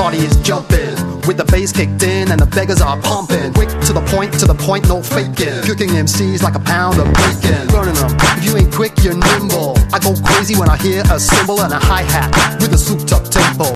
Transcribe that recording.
party is jumping, with the bass kicked in and the beggars are pumping. Quick to the point, no faking. Cooking MCs like a pound of bacon. Burning them, if you ain't quick, you're nimble. I go crazy when I hear a cymbal and a hi-hat with a souped up tempo.